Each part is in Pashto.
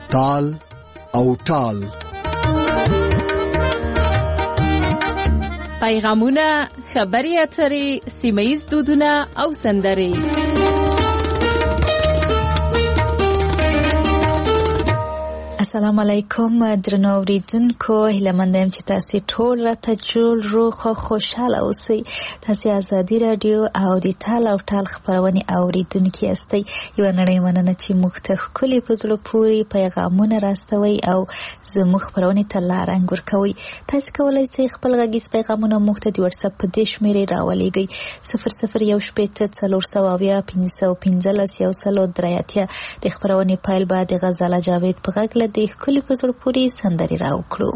تال او ټال. پیغامونه، خبري اترې، سیمه‌ییز دودونه او سندرې. السلام علیکم درنو اوریدونکو، هیله مند یم چې تاسو ټول راته جوړ روغ او خوشاله اوسئ. تاسو آزادي رادیو او د تال او ټال خبرونه اوریدونکو یاستئ. یو نړۍ مننه چې موږ ته ښکلي په زړه پورې پیغامونه راستوي او زموږ خبرونه ته لار انګور کوي. تاسو کولای شئ خپل غږیز پیغامونه موږ ته د واتس اپ په دې شمیرې راولېږئ 0018401515 د خبرونه پایل بعد غزاله جاوید په غږ د خپل پزړ پوری سندري راوکړو.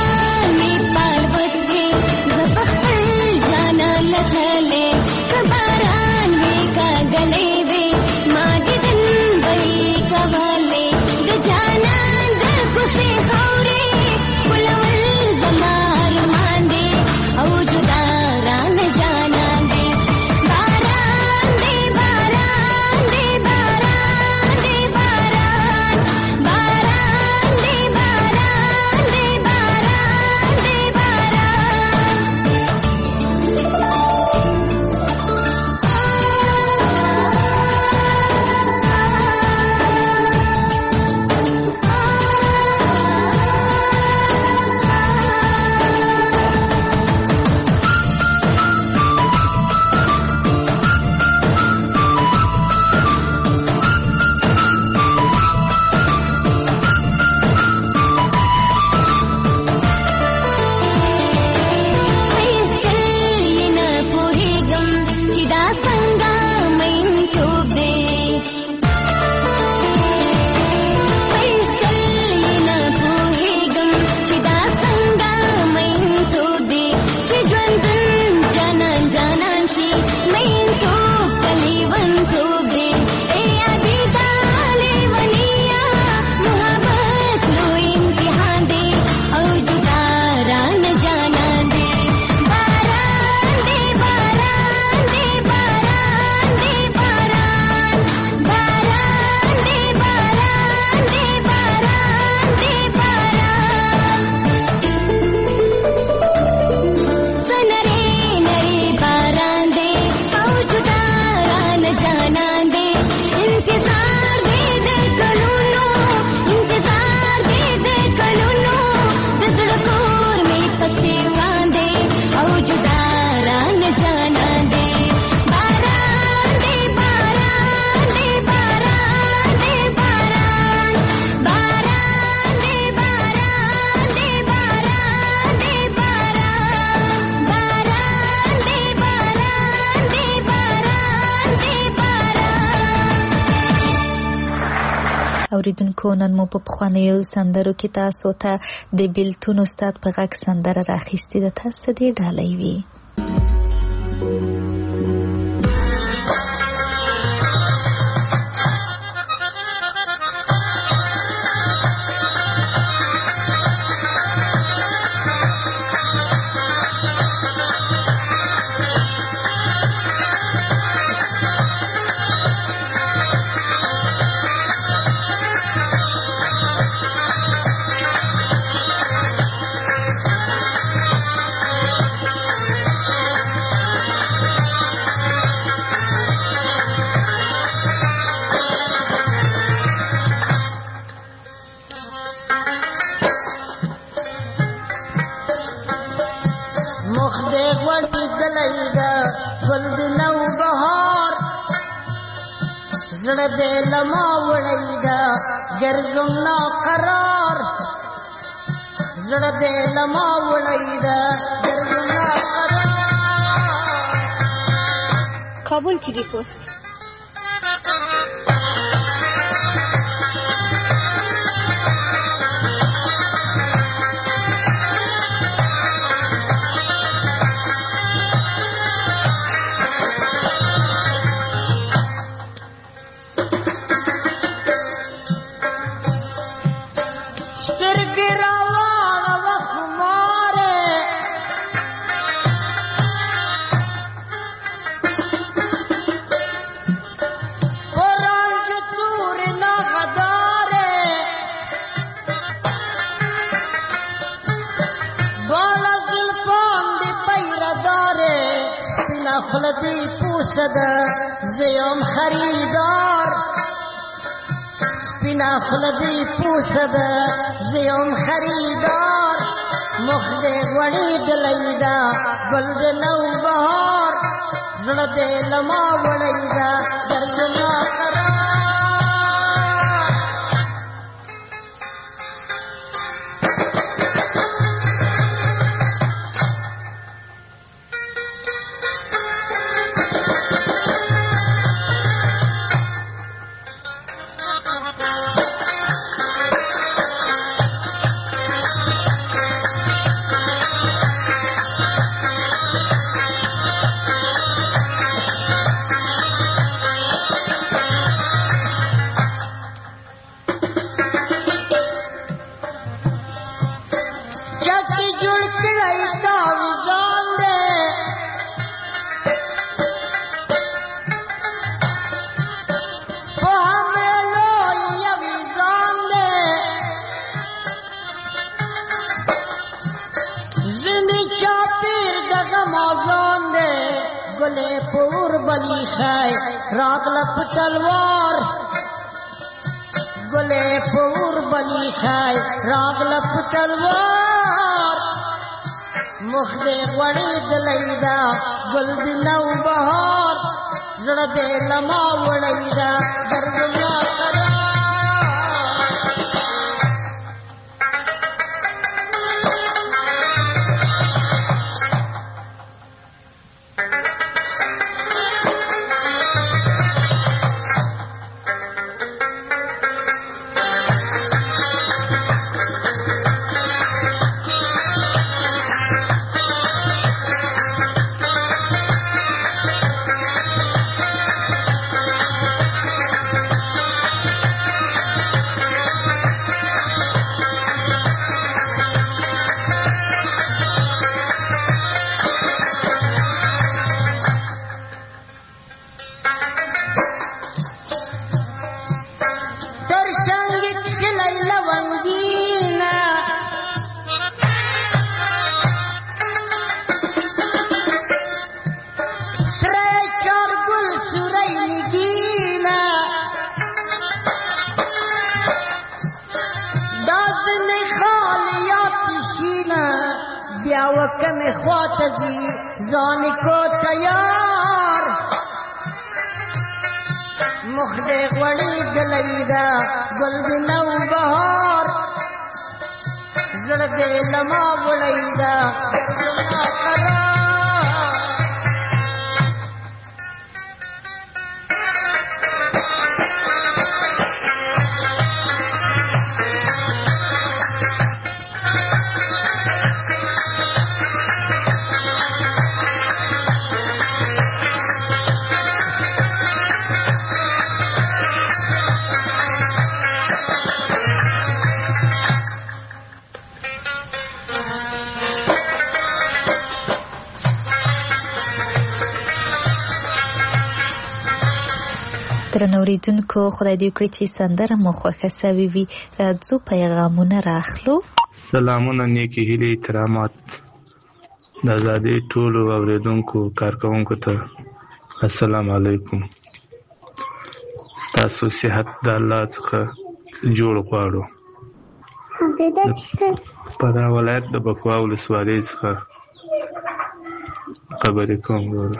Bye. اوریدونکو نن مو په پخوانیو سندرو کې تاسو ته د بیلتون استاد په غږ سندره راخیستې ده. تاسو دې ډالۍ وي. زړه دې لما وړی دا ګرځم نا قرار زړه دې لما وړی دا ګرځم نا قرار. کابل ټي وي پوسټ. خلدی پوسد زیم خریدار بنا خلدی پوسد زیم خریدار مخد وڑی دلیدا گلد نو بہار زړه لما وڑیدا درد نا قرار. گلے پور بلی خای راغل پتلوار گلے پور بلی خای راغل پتلوار مخد وڑی دلیدا گل نو بہار زړه دې لما وڑیدا درد نا قرار. وکم خواتزی زانی کو تیار مخد غوڑی دلیدا گلد نو بہار زرد لما وڑیدا زرد قرار. درنو اوریدونکو خدای دې وکړي چې سندره مو خوښه سوې وي. راځو پیغامونه راخلو. سلامونه، نیکی هیلې، احترامات د آزادۍ ټولو اوریدونکو کارکوونکو ته السلام علیکم. تاسو صحت د الله څخه جوړ غواړو. په دا ولایت د بکوا ولسوالۍ څخه خبرې کوم.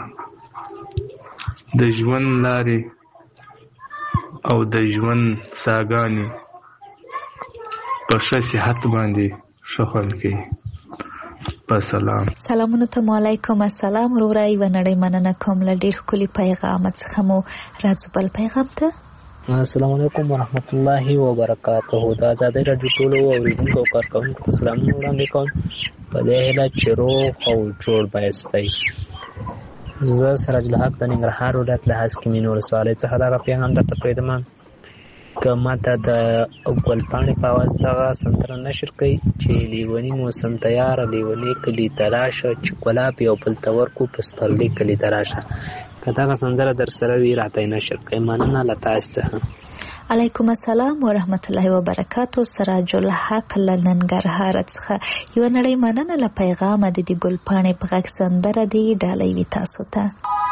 د ژوند لارې او د ژوند ساګانې په ښه صحت باندې ښه خوند کوي. په سلام. سلامونه ته علیکم. السلام وروره، یوه نړۍ مننه کوم له ډېر ښکلي پیغامه څخه مو. راځو بل پیغام ته. السلام علیکم ورحمت الله وبرکاته. د آزادۍ راډیو ټولو اوریدونکو او کارکوونکو ته سلامونه وړاندې کوم په دې هیله چې روغ او جوړ بایستی. زه سراج الحق د ننګرهار ولایت له هسکمین ولسوالۍ څخه دغه پیغام درته پرېږدم که ماته د ګلپاڼې په اواز دغه سندره نشر کوي چې لیوني موسم تیاره لیونی کلي ته راشه چې ګلاب یو بل ته ورکو په سپرلي کلي ته راشه. که دغه سندره در سره وي راته یې نشر کوي. مننه له تاسو څخه. علیکم السلام ورحمت الله وبرکاته. سراج الحق له ننګرهار څخه یوه نړۍ مننه له پیغامه د دې ګلپاڼې په غږ سندره دې ډالۍ وي تاسو ته.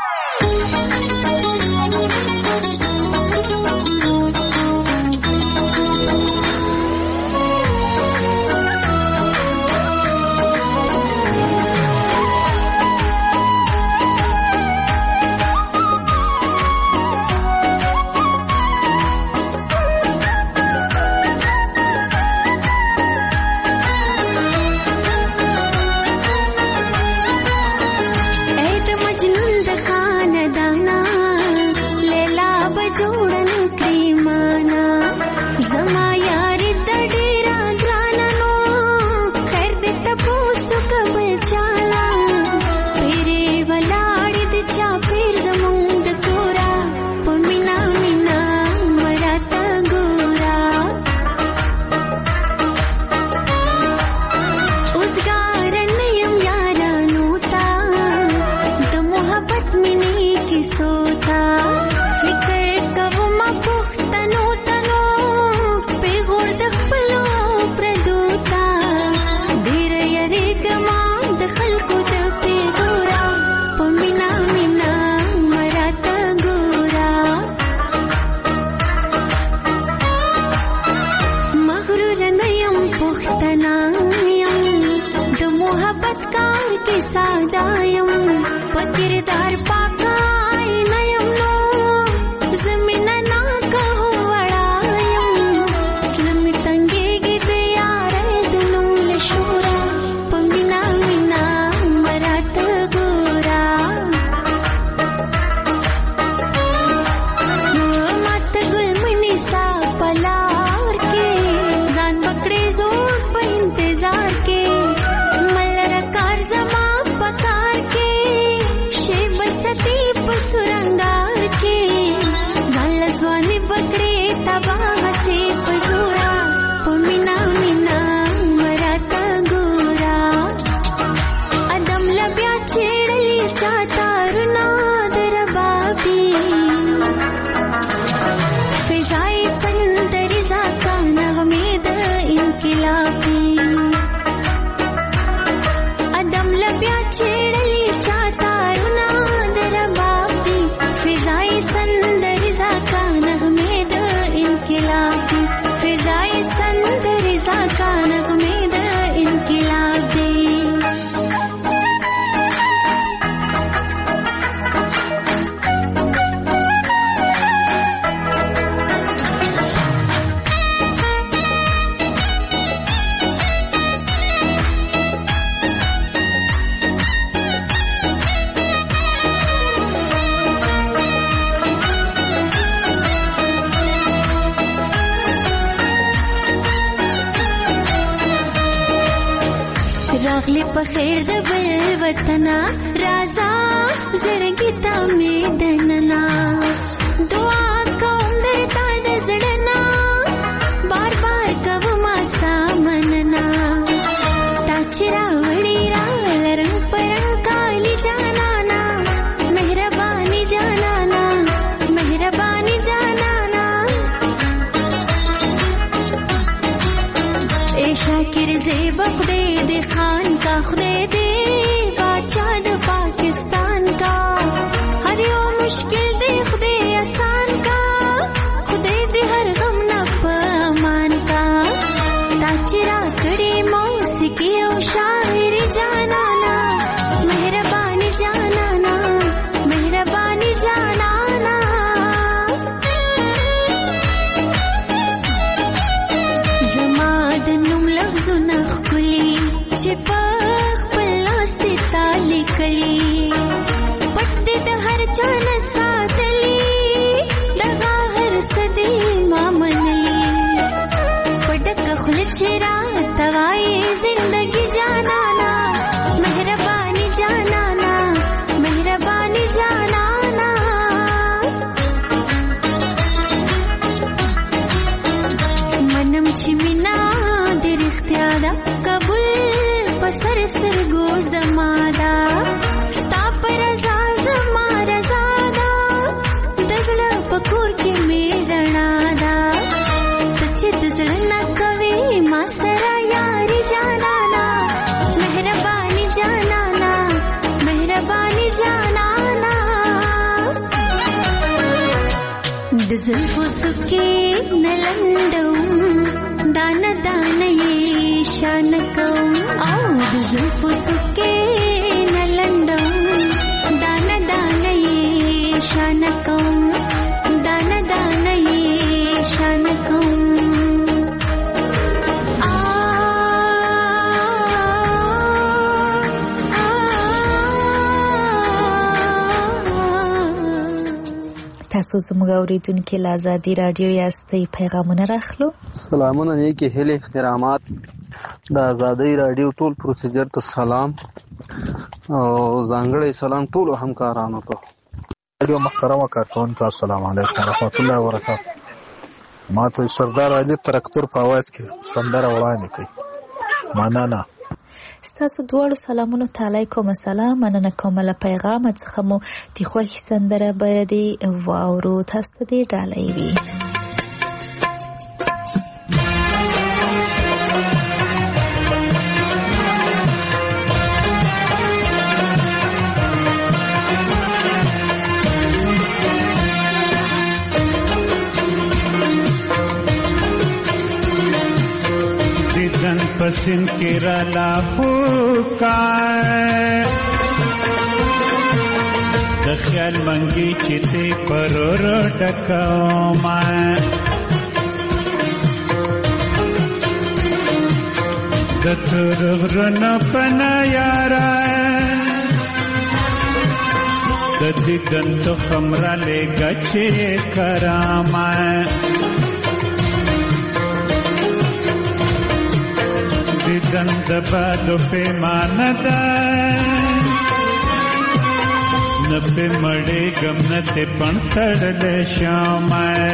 راغلی په خیر د بل وطنا رازا زړګی ته مې دننا دعا کوم درته د زړنا بار بار کوم ستا مننا تا چې راوړی را لرم پرنګ کالی جانانا مهرباني جانانا مهرباني جانانا چان ساتلی دغه هر صدی ما منلی پډک خل چرا توای زندگی جانانا مهربانی جانانا مهربانی جانانا منم چې مینا در اختیار قبول پسر سترګو زمادا ستا پر رضا زما رضا دا د زړه په کور کې مې رڼا دا ته چې د زړه نه کوې ما سره یاري جانانا مهرباني جانانا مهرباني جانانا د زلفو سکې نه لنډوم دانه دانه یې شان کوم او د زلفو سکې نه لنډوم دانه دانه یې شان کوم دانه دانه یې شان کوم تاسو زموږ اوریدونکو له ازادي رادیو یاستئ پیغامونه راخلو. سلامونه نیکی هیله احترامات د ازادي رادیو ټول پروسیجر ته سلام او ځانګړی سلام ټول همکارانو ته. رادیو محترمه کارکونکو السلام علیکم ورحمت الله وبرکاته. ما ته سردار علي ترکتور په आवाज کې سندره وړاندې کړي. مننه. ستاسو دواړو سلامونو ته علیکم السلام. مننه کوم له پیغام څخه مو د خوښ سندره به دی واورو تاسو ته دی ډالۍ وي. पसिन केरला पुकार د خیال منګي چې ته پرور ټکوما د ترغرن پنا یارا د دې دنت خمره لګچې کراما دند بادو پہ ماندا نپے مڑے گم نتے پنتڑ لے شام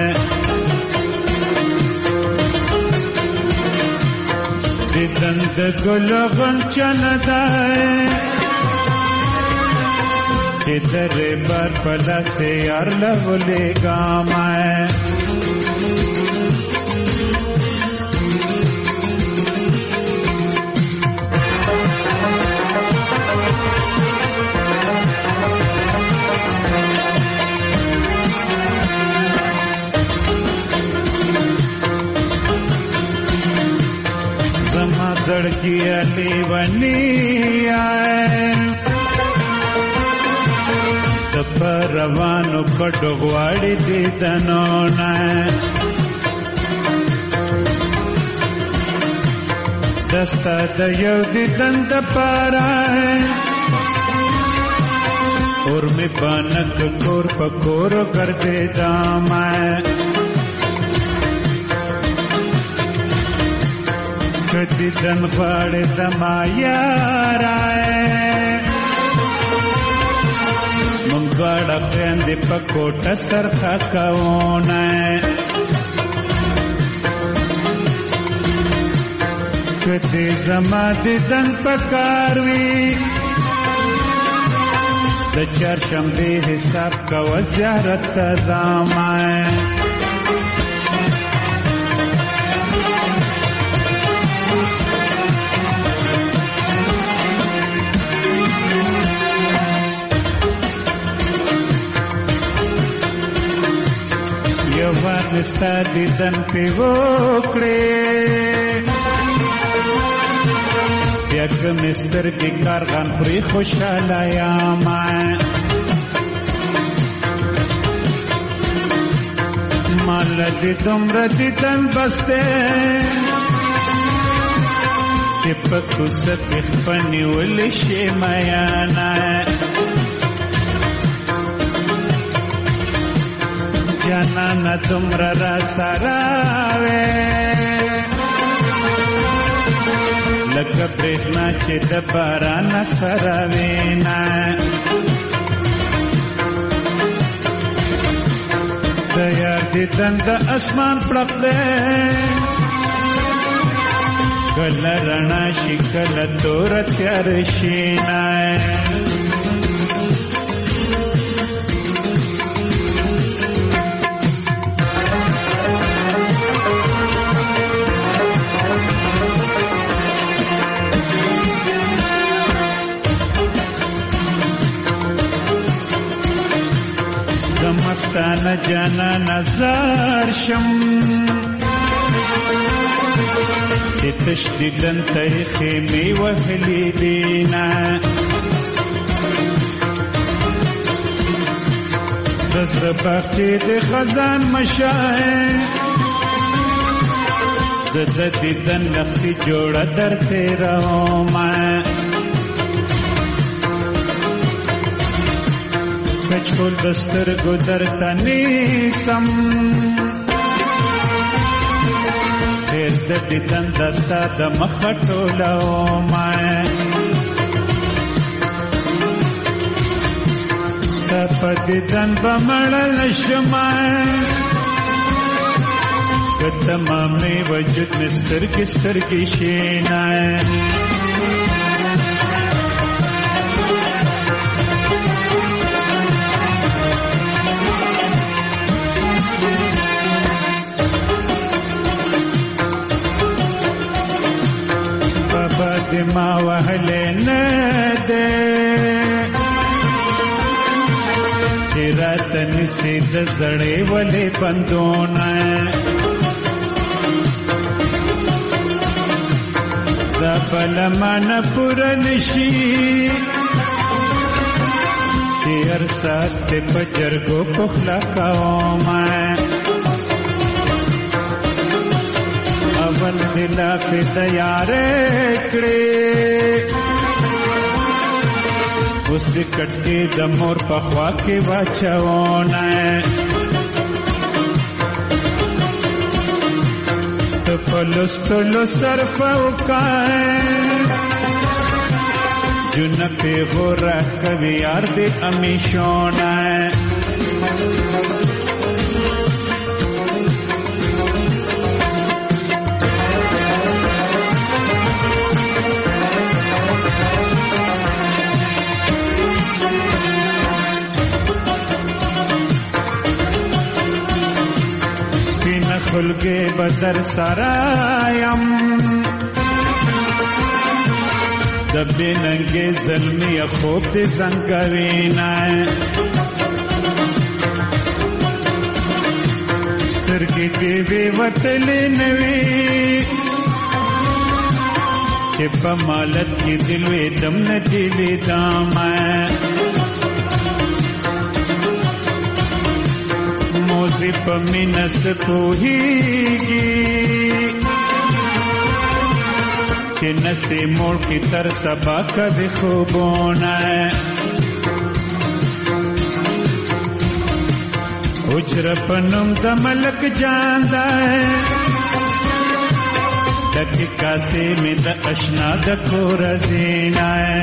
دند گلو غنچن دائے ادھر بار پلا سے یار لو لے گام लड़की अली बनी आए रवानो कटोगवाड़ी दी तनोना दस्ता दयो दी दंत पारा है और में बानक कोर पकोर कर दे दामा कति दन फाड़े समाया राय मंगवाड़ा प्रेंदे पकोटा सरखा कौना कति समाधि दन पकारवी दचार शम्दे हिसाब का वज़्यारत दामाए यवानिस्ता दिदन पे वोकड़े यक मिस्तर की कारगान पूरी खुशालाया माए मालदी तुमरा दिदन बसते चिपकु सबिख पनी उलिशे मयाना جانانه دومره را سره وې لکه برېښنا چې د باران سره وینا د یار دیدن د اسمان پړق دی کله رڼا شي کله توره تیاره شي نه مستانه جانا نظر شم چې تشدیدن طریقې می وهلې دینا د زړه باغچې د خزان مشاه زه د دیدن لختي جوړه در تیرومه کچکول بسترګو درته نیسم ډېر د دیدن دستا د مخه ټولومه ستا په دیدن به مړه شمه که تمامې وجود مې سترګې سترګې شي نه ما وهلې نه ده چې راته نسي د زړې ولې بندونه دا بله مانه پوره نشي چې هر ساعت دې په جرګو پخلا کومه اول دلا پہ تیارے کڑے اس دی کٹی د مور پخوا کې واچونه ته پلوستلو صرف وکای جن پہ غورا کوي یار دې امیشونه خلگے بدر سرایم دبی ننگے ظلمی خوب دی زنگوینا سترگی دیوی وطلی نوی کہ بمالت کی دلوی دم ندیلی دام موزی پا مینس پوہیگی کہ نسی موڑ کی تر سبا کبھی خوبونا اجر پنم دا ملک جاندا ہے ڈکی کاسی میں دا اشنا دا کور زینا ہے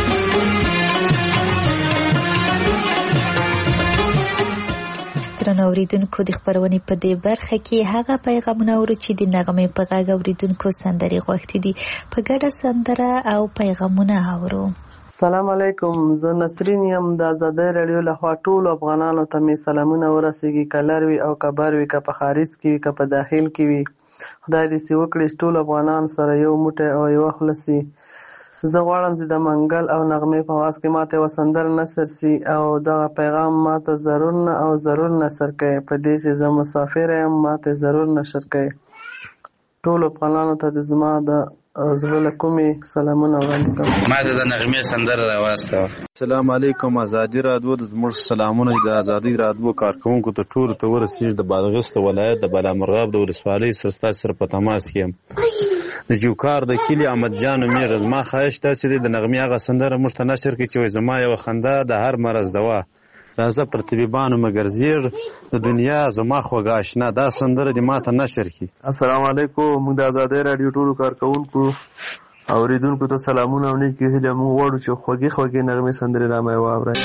درنو اوریدونکو د خبرونې په دې برخه کې هغه پیغامونه اورو چې د نغمې په غږ اوریدونکو سندرې غوښتي دي په ګډه سندره او پیغامونه اورو. سلام علیکم، زه نسرین یم. د آزادۍ راډیو لخوا ټولو افغانانو ته مې سلامونه ورسیږي، که لر وي او که بر وي، که په خارج کې وي که په داخل کې وي. خدای دې سي وکړي ټول افغانان سره یو موټی او یو خوله سي. زه غواړم چې د منګل او نغمې په آواز کې ماته یوه سندره نثر سي او دغه پیغام ماته ضرور نه او ضرور نثر کوي. په دې چې زه مسافر یم ماته ضرور نشر کوي. ټولو افغانانو ته د زما د زړه له کومې سلامونه وړاندې کوم. ما د نغمې سندره راواستوه. السلام علیکم. ازادي راډیو د زموږ سلامونه د ازادي راډیو کارکوونکو ته ټولو ته ورسېږي. د بادغیس ولایت د بالامرغاب د ولسوالۍ ستاسو سره په تماس کې یم. د جوکار د کلي احمد جان میغ ما خواهش تاسې د نغمې هغه سندره موږ ته نشر کړي چې زما یوه خندا د هر مرض دوا. راځه پر طبيبانو مګر زیږ د دنیا زما خوږه اشنا دا سندره دې ماته نشر کړي. السلام علیکم. موږ د ازادۍ راډیو ټولو کارکوونکو اوریدونکو ته سلامونه او نیکې هیلې موږ غواړو چې خوږې خوږې نغمې سندرې رامې واورئ.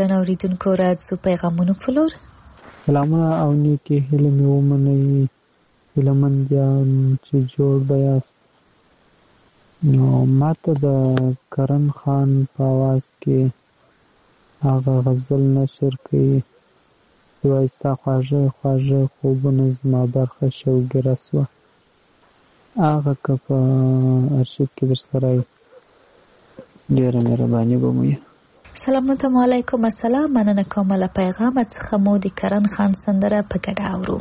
درنو اوریدونکو راځو پیغامونو په لور. سلامونه او نیکې هیلې مې ومنئ هیلهمندیان چې جوړ به یاست. نو ماته د کرن خان په آواز کې هغه غزل نشر کوي چې وایي ستا خواږه خواږه خوبونه زما برخه شوګیره سوه. هغه که په ارشیف کې در سره یې ډېره مهرباني به مو وي. سلامونه ته علیکم السلام. مننه کوم له پیغامت څخه مو د کرن خان سندره په ګډه اورو.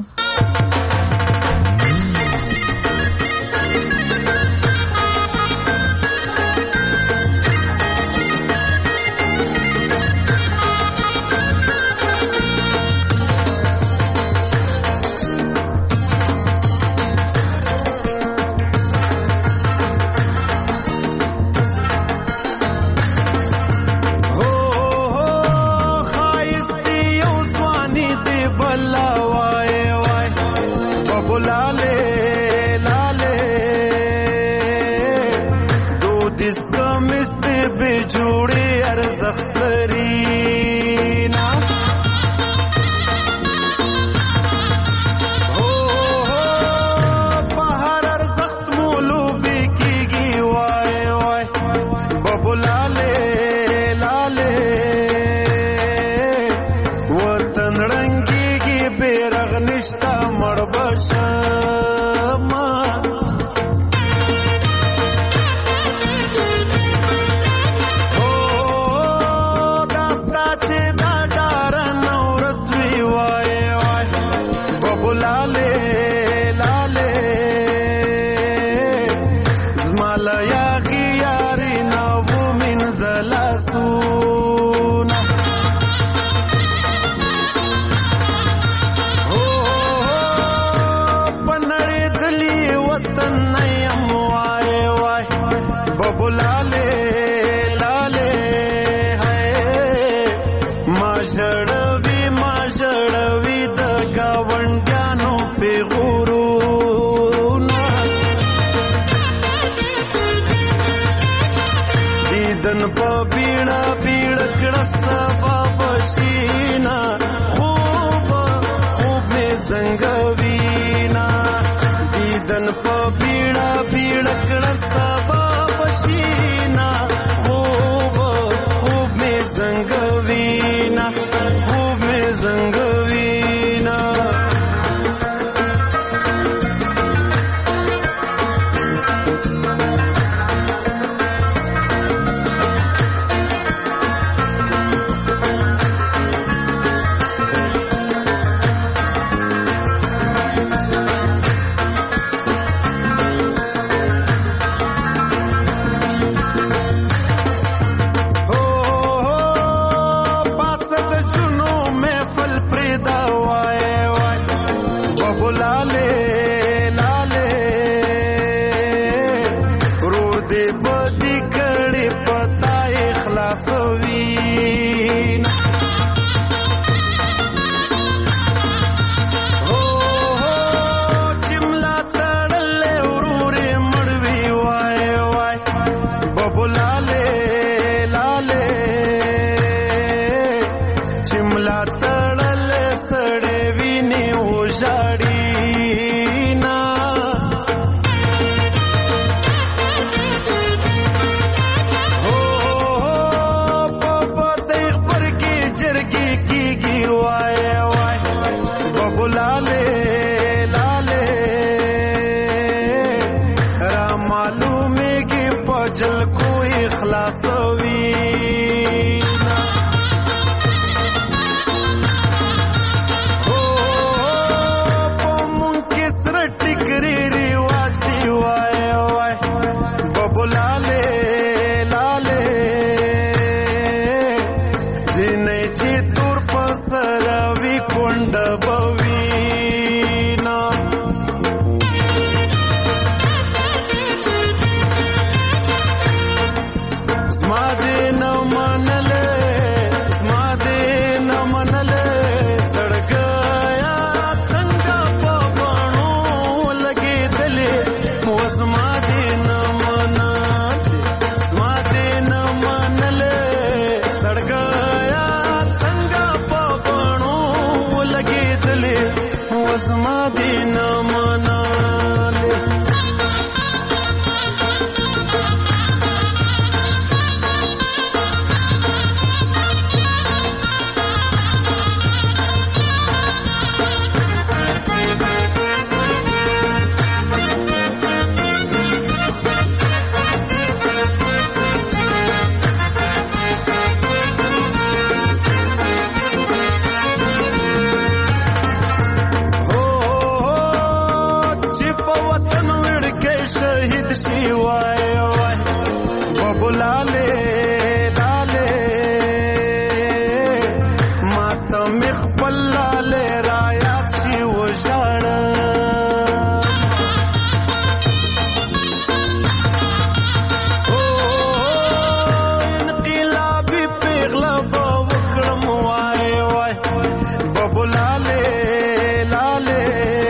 پیغله به وکړم وای وای ببو لاله لاله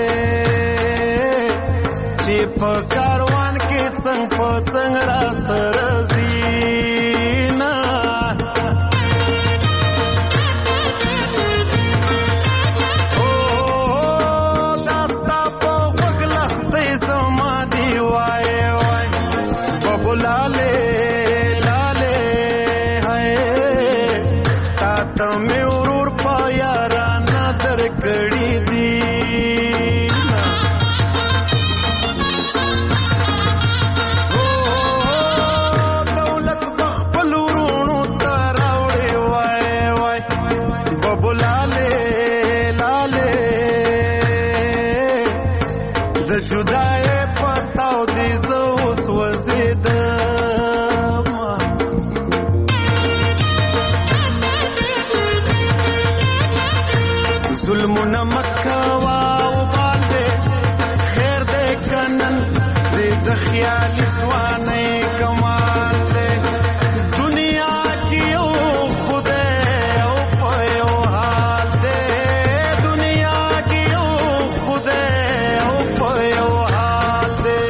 چې په کاروان کې څنګ په څنګ را سره زینا लाले लाले हाय ताता में उरूर पाया राना दर कड़ी दी दौलत बखपल उरूणू तरावड़े वाय वाय बबू लाले लाले द जुदाए पताओ दी जोस वजीद ظلمنا مکوا وباندې خیر دې کنن دې د خیال سوانه کمال دې دنیا کې او خدای او په حال دې دنیا کې او خدای او په حال دې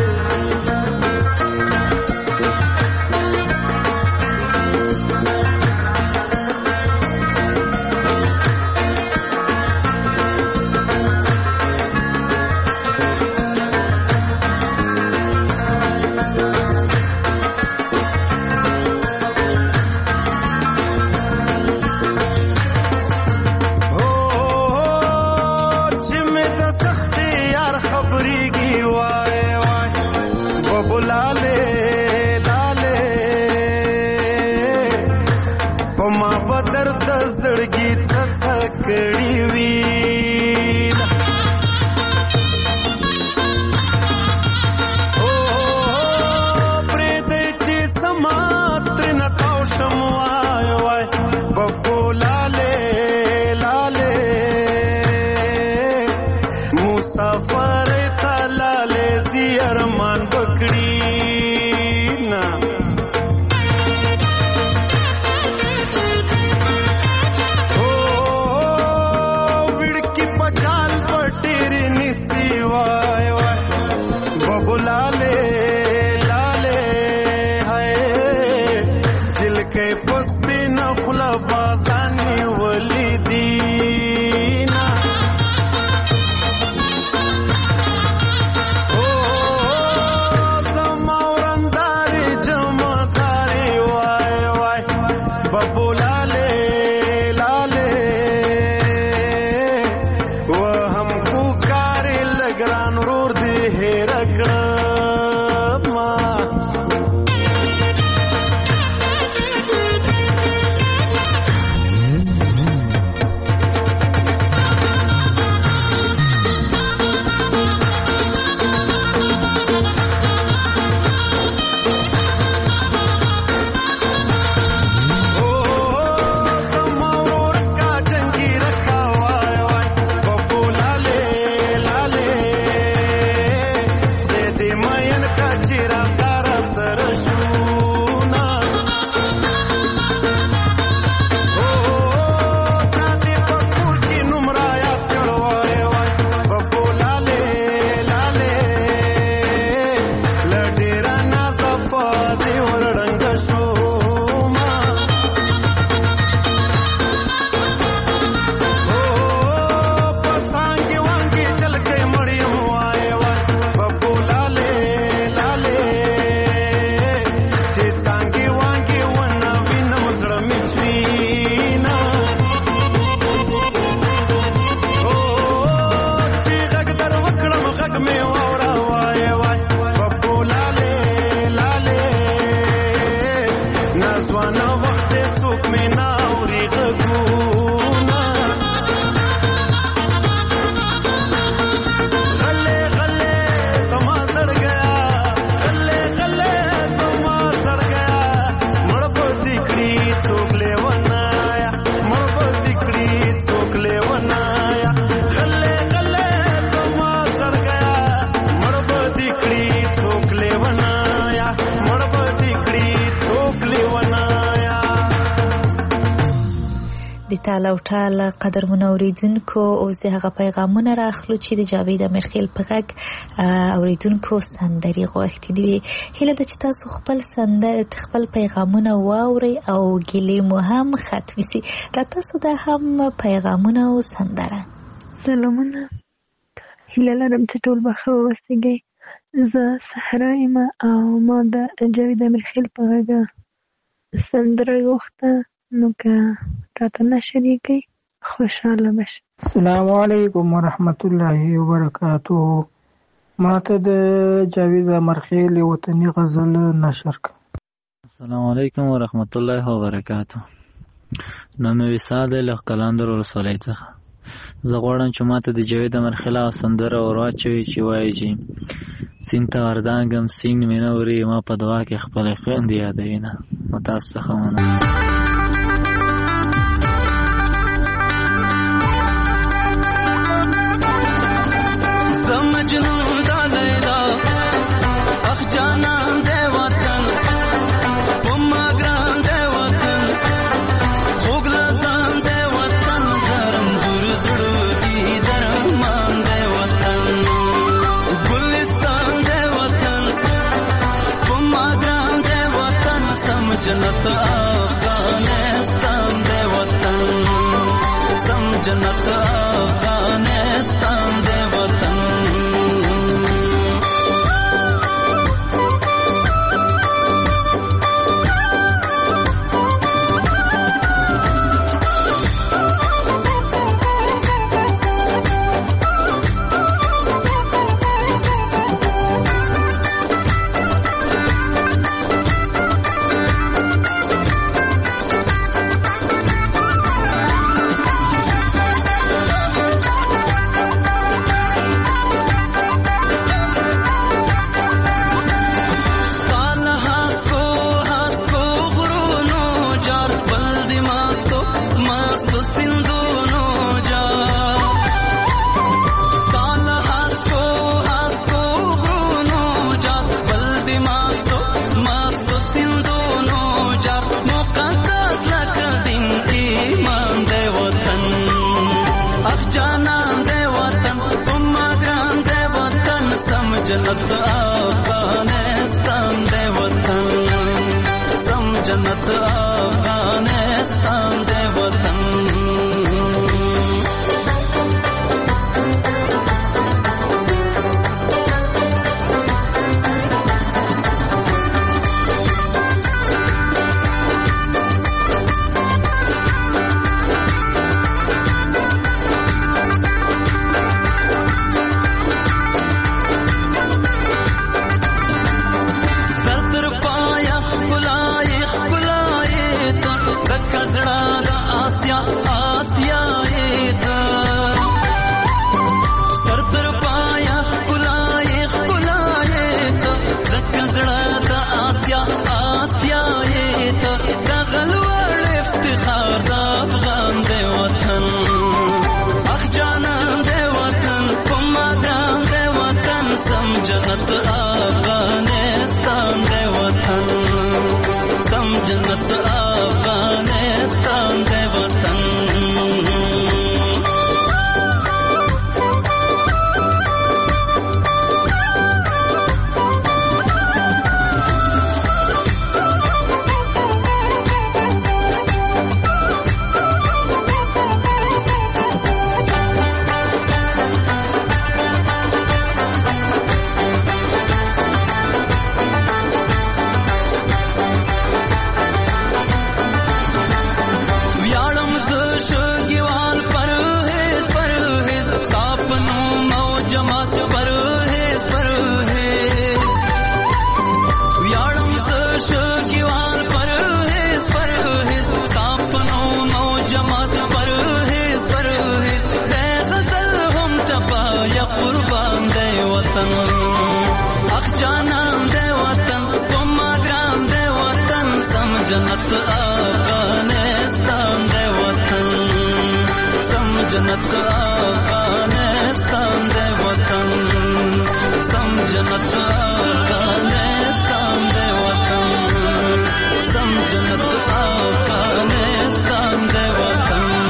लाले लाले पमा बदर द जड़गी थकड़ी वील ओ प्रेदे ची समात्र न ताव शमवाय वाय बब्बो लाले लाले मुसाफर लाले जियरमान बकड़ी ना ओ विड़की पचाल पटेरी निसी वाय वाय बबू लाले लाले हाय जिल के पस्ती न खुला बाजानी वली दीना د تال او ټال قدرمنو اوریدونکو اوس هغه پیغامونه راخلو چې د جاوید امیرخیل په غږ اوریدونکو سندري غوښتي دي. هیله ده چې تاسو خپل پیغامونه واورئ او ګیلې مو هم ختمې سي. دا تاسو د هم پیغامونه او سندره. سلامونه، هیله لرم چې ټول به ښه واوسېږئ. زه صحرا یم او ما د جاوید امیرخیل په غږ سندره غوښته، نو که راته نه شریکئ خوشحاله بشئ. السلام علیکم ورحمت الله وبرکاتو. ما ته د جاوید امیرخیل وطني غزل نشر کړه. السلام علیکم ورحمت الله وبرکاتو. نوم مې وصال دی له قلندر ولسوالۍ څخه. زه غواړم چې ما ته د جاوید امیرخیل سندره ور واچوي چې وایي چې سیند ته وردانګم سیند مې نه وري ما په دعا کې خپلې خویندې یادوینه. نو تاسو څخه مننه. مجنون دا لیلا اخ جانان دے وطن پما گران دے وطن خوگ لزان دے وطن گرم زور زڑو دی درمان دے وطن گلستان دے وطن پما گران دے وطن سم جنت افغانستان دے وطن سم جنت افغانستان دے وطن. جنت افغانستان دے وطن سم جنت افغانستان دے وطن. جنت افغانستان دے وطن سم جنت افغانستان دے وطن. جنت افغانستان دے وطن سم جنت افغانستان دے وطن سم جنت افغانستان دے وطن سم جنت افغانستان دے وطن.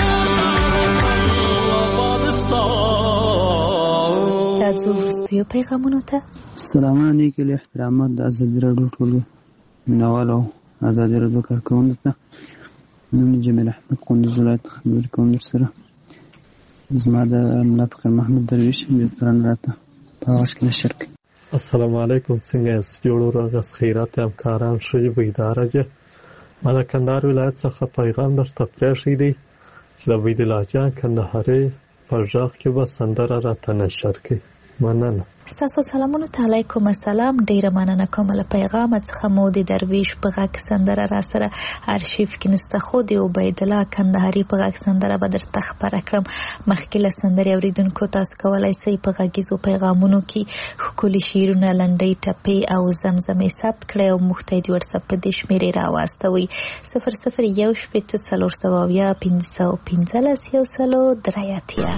وروستیو پیغامونو ته. سلامونه نیکې له احترامات د ازادي راډیو ټولو مینوالو ازادي راډیو کارکوونکو ته. نوم جمیل احمد کندوز ولایت خبرې کوم درسره. زما د ملا فقیر محمود درویش بیرته راته په آغاز کې نشر کوي. السلام علیکم، څنګه یاست؟ جوړ ورغس خیرات همکاران ښه بیداره جه. ما د کندهار ولایت څخه پیغام درته پرېښی دی چې د عبید الله جان کندهاري په غږ کې به سندره راته نشر کړي. مننه. ستاسو سلامونه ته علیکم السلام. ډیره مننه کوم له پیغام څخه. مو د درویش په غږ سندره را سره ارشیف کې نسته، خو د عبید الله کندهاري په غږ سندره به درته خبره کړم. مخکې له سندرې اوریدونکو تاسو کولی شئ په غږیزو پیغامونو کې ښکلي شعرونه، لنډۍ ټپې او زمزمې ثبت کړئ او موږ ته یې د وټساپ په دې شمېرې راواستوئ 0014701515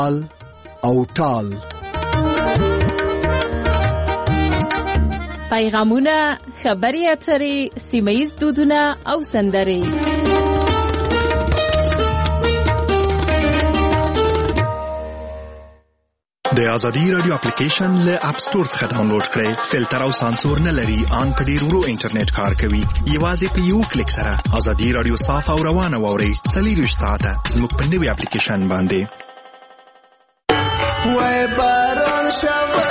تال او ټال. پیغامونه، خبري اترې، سیمه‌ییز دودونه او سندرې. د ازادي رادیو اپلیکیشن له اپ ستور څخه ډاونلوډ کړئ. فلټر او سانسور نه لري، ان په ډیر ورو انټرنیټ کار کوي. یوازې په یو کلیک سره ازادي رادیو صاف او روانه واورئ. 24 ساعته زموږ په نوي اپلیکیشن باندې. وای باران شوی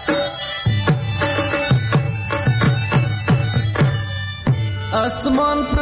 आसमान